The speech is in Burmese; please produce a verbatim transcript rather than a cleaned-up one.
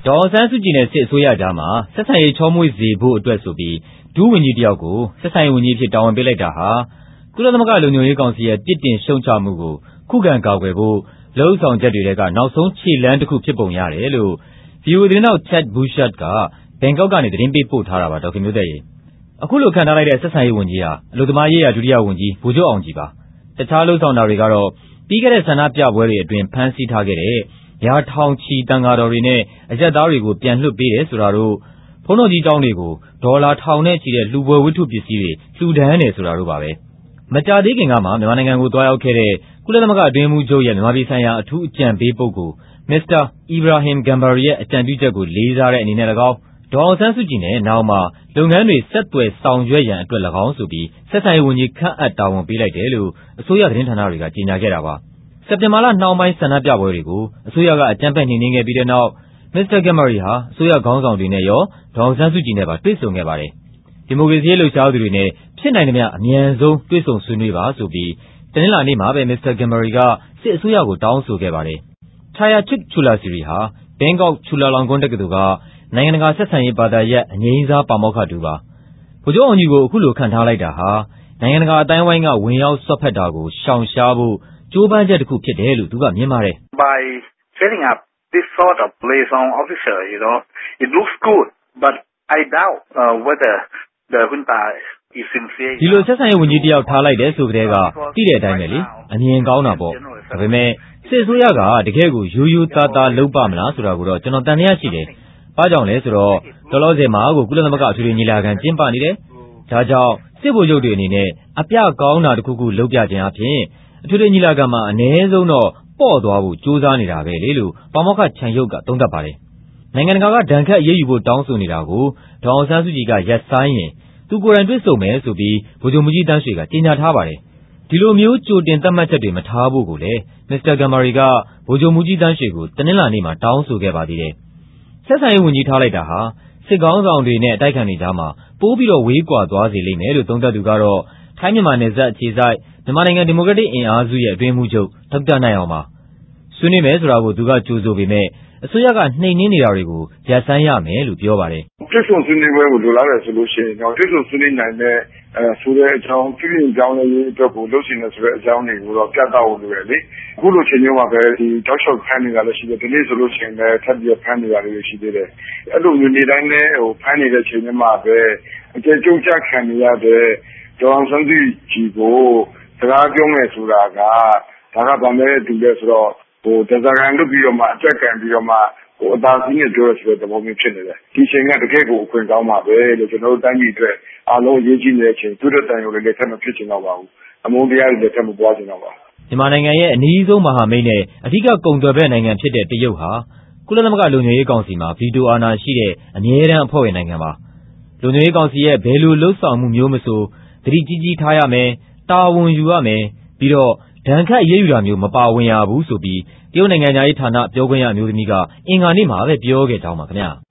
ဒေါ်အောင်ဆန်းစုကြည်နဲ့စစ်အစိုးရကြားမှာဆက်ဆံရေးချောမွေ့စေဖို့အတွက်ဆိုပြီးဒုဝန်ကြီးတယောက်ကိုဆက်ဆံရေးဝန်ကြီးအဖြစ်တာဝန်ပေးလိုက်တာဟာကုလသမဂ္ဂလုံခြုံရေးကောင်စီရဲ့ပြစ်တင်ရှုံချမှုကိုခုခံကာကွယ်ဖို့လုပ်ဆောင်ချက်တွေကနောက်ဆုံးခြေလှမ်းတစ်ခုဖြစ်ပုံရတယ်လို့ ဗွီအိုအေ သတင်းထောက် Chad Bouchard ကဘန်ကောက်ကနေသတင်းပေးပို့ထားတာပါဒေါက်ခင်မျိုးသက်ရေအခုလိုခန့်ထားလိုက်တဲ့ဆက်ဆံရေးဝန်ကြီးဟာအလုပ်သမားရေးရာဒုတိယဝန်ကြီးဗိုလ်ချုပ်အောင်ကြည်ပါတခြားလုပ်ဆောင်တာတွေကတော့ပြီးခဲ့တဲ့ဆန္ဒပြပွဲတွေအတွင်းဖမ်းဆီးထားခဲ့တဲ့ရာထောင်ချီတန်ဃာတော်တွေနဲ့အရက်သားတွေကိုပြန်လွှတ်ပေးတယ်ဆိုတာတို့ဘုန်းတော်ကြီးကျောင်းတွေကိုဒေါ်လာထောင်နဲ့ချီတဲ့လှူပွဲဝတ္ထုပစ္စည်းတွေလှူဒန်းတယ်ဆိုတာတို့ပါပဲမကြာသေးခင်ကမှမြန်မာနိုင်ငံကိုသွားရောက်ခဲ့တဲ့ကုလသမဂ္ဂအတွင်းရေးမှူးချုပ်ရဲ့မြန်မာပြည်ဆိုင်ရာအထူးအကြံပေးပုဂ္ဂိုလ်မစ္စတာအီဘရာဟင်ဂမ်ဘာရီရဲ့အကြံပြုချက်ကိုလေးစားတဲ့အနေနဲ့၎င်းဒေါ်အောင်ဆန်းစုကြည်နဲ့နောက်မှာလုပ်ငန်းတွေဆက်သွယ်ဆောင်ရွက်ရန်အတွက်၎င်းဆိုပြီးဆက်ဆံရေးဝန်ကြီးခန့်အပ်တာဝန်ပေးလိုက်တယ်လို့အစိုးရသတင်းဌာနတွေကကြေညာခဲ့တာပါစက်တင်ဘာလနှောင်းပိုင်းဆန္ဒပြပွဲတွေကိုအစိုးရကအကြမ်းဖက်နှိမ်နင်းခဲ့ပြီးတဲ့နောက်မစ္စတာဂမ်ဘာရီဟာအစိုးရခေါင်းဆောင်တွေနဲ့ရောဒေါ်အောင်ဆန်းစုကြည်နဲ့ပါတွေ့ဆုံခဲ့ပါတယ်ဒီမိုကရေစီရေးလှုပ်ရှားသူတွေနဲ့ဖြစ်နိုင်သမျှအမြန်ဆုံးတွေ့ဆုံဆွေးနွေးပါဆိုပြီးတနင်္လာနေ့မှာပဲမစ္စတာဂမ်ဘာရီကစစ်အစိုးရကိုတောင်းဆိုခဲ့ပါတယ်Chayachik Choudhury ဟာဘန်ကောက်ချူလာလောင်ကွန်းတက္ကသိုလ်ကနိုင်ငံတကာဆက်ဆံရေးဘာသာရပ်အငြိမ်းစားပါမောက္ခတူပါဗိုလ်ချုပ်အောင်ကြီးကိုအခုလိုခန့်ထားလိုက်တာဟာနိုင်ငံတကာအတိုင်းဝိုင်းကဝင်ရောက်ဆွတ်ဖက်တာကိုရှောင်ရှားဖို့ကြိုးပမ်းချက်တစ်ခုဖြစ်တယ်လို့သူကမြင်ပါတယ် By setting up this sort of liaison officer you know it looks good but I doubt uh, whether the junta is sincere ဒီလိုဆက်ဆံရေးဝန်ကြီးတယောက်ထားလိုက်တယ်ဆိုကြတဲ့ကသိတဲ့အတိုင်းပဲလေအမြင်ကောင်းတာပေါ့ဒါပေမဲ့စစ်အစိုးရကတကယ်ကိုရိုးရိုးသားသားလုပ်ပါမလားဆိုတာကိုတော့ကျွန်တော်တန်တရားရှိတယ်။ဘာကြောင့်လဲဆိုတော့တော်တော်စင်မှာကိုကုလသမဂ္ဂအထွေထွေညီလာခံကျင်းပနေတယ်။ဒါကြောင့်စစ်ဗိုလ်ချုပ်တွေအနေနဲ့အပြကောင်းတာတစ်ခုခုလုပ်ပြခြင်းအပြင်အထွေထွေညီလာခံမှာအ ਨੇ ဆုံးတော့ပေါ့သွားဖို့ကြိုးစားနေတာပဲလေလို့ပါမောက္ခချန်ရုပ်ကသုံးသပ်ပါတယ်။နိုင်ငံတကာကဒဏ်ခတ်အရေးယူဖို့တောင်းဆိုနေတာကိုဒေါ်အောင်ဆန်းစုကြည်ကရက်ဆိုင်ရင်သူကိုယ်တိုင်တွေ့ဆုံမယ်ဆိုပြီးဗိုလ်ချုပ်မှုကြီးတန်းရွှေကကြေညာထားပါတယ်။ဒီလိုမျိုးကြိုတင်သတ်မှတ်ချက်တွေမထားဖို့ကိုလည်းမစ္စတာဂမ်ဘာရီကဗိုလ်ချုပ်မှုကြီးတန်းရွှေကိုတနင်္လာနေ့မှာတောင်းဆိုခဲ့ပါသေးတယ်။ဆက်ဆံရေးဝန်ကြီးထားလိုက်တာဟာစစ်ကောင်းဆောင်တွေနဲ့အတိုက်ခံတွေကြားမှာပိုးပြီးတော့ဝေးကွာသွားစေလိမ့်မယ်လို့သုံးသပ်သူကတော့ထိုင်းမြန်မာနယ်စပ်အခြေစိုက်မြန်မာနိုင်ငံဒီမိုကရက်တစ်အင်အားစုရဲ့အတွင်းမှုချုပ်ဒေါက်တာနိုင်အောင်ပါ။ဆွေးနွေးမယ်ဆိုတာကိုသူကကြိုဆိုပေမဲ့အစိုးရကနှိမ်နင်းနေတာတွေကိုရပ်ဆိုင်းရမယ်လို့ပြောပါတယ်။ပြည်စုံဆွေးနွေးပွဲကိုလိုလားတယ်ဆိုလို့ရှိရင်တော့ပြည်စုံဆွေးနွေးနိုင်တဲ့အဲဆိုတဲ့အကြောင်းပြည်ပြင်ကြောင်းလေးအတွက်ကိုလုပ်ရှင်တယ်ဆိုတဲ့အကြောင်းတွေကိုတော့ပြသဖို့လိုတယ်လေ။အခုလိုချိန်မျိုးမှာပဲဒီတောက်လျှောက်ဖမ်းနေတာလည်းရှိတယ်ဒီနေ့ဆိုလို့ရှိရင်လည်းထပ်ပြီးဖမ်းနေတာလည်းရှိသေးတယ်။အဲ့လိုမျိုးနေတိုင်းလည်းဟိုဖမ်းနေတဲ့ချိန်မျိုးမှာပဲအကျဉ်းချုပ်ချခံနေရတဲ့ဒေါ်အောင်ဆန်းစုကြည်ကိုစကားပြောမယ်ဆိုတာကဒါကဗမာရဲ့တူလဲဆိုတော့ဟိုတစားကန်လုပ်ပြီးတော့မှအကြက်ကန်ပြီးတော့မှဟိုအသာစီးနဲ့ပြောရဆိုတဲ့သဘောမျိုးဖြစ်နေတယ်ဒီချိန်ကတကယ်ကိုအခွင့်ကောင်းပါပဲလို့ကျွန်တော်တို့တိုင်းပြည်အတွက်အားလုံးရေးကြည့်နေတဲ့အချိန်သူတို့တိုင်ကိုလည်းလက်ထက်မဖြစ်ချင်တော့ပါဘူးအမုန်းတရားတွေလက်ထက်မပွားချင်တော့ပါမြန်မာနိုင်ငံရဲ့အနည်းဆုံးမဟာမိတ်နဲ့အဓိကကုန်သွယ်ဘက်နိုင်ငံဖြစ်တဲ့တရုတ်ဟာကုလသမဂ္ဂလုံခြုံရေးကောင်စီမှာဗီတိုအာဏာရှိတဲ့အမြဲတမ်းအဖွဲ့ဝင်နိုင်ငံပါလုံခြုံရေးကောင်စီရဲ့ဘယ်လိုလှုပ်ဆောင်မှုမျိုးမဆိုသတိကြီးကြီးထားရမယ်တာဝန်ယူရမယ်ပြီးတော့ဒဏ်ခတ်အရေးယူတာမျိုးမပါဝင်ရဘူးဆိုပြီးတရုတ်နိုင်ငံသားရေးဌာနပြောခွင့်ရအမျိုးသမီးကအင်္ဂါနေ့မှာပဲပြောခဲ့ကြောင်းပါခင်ဗျာ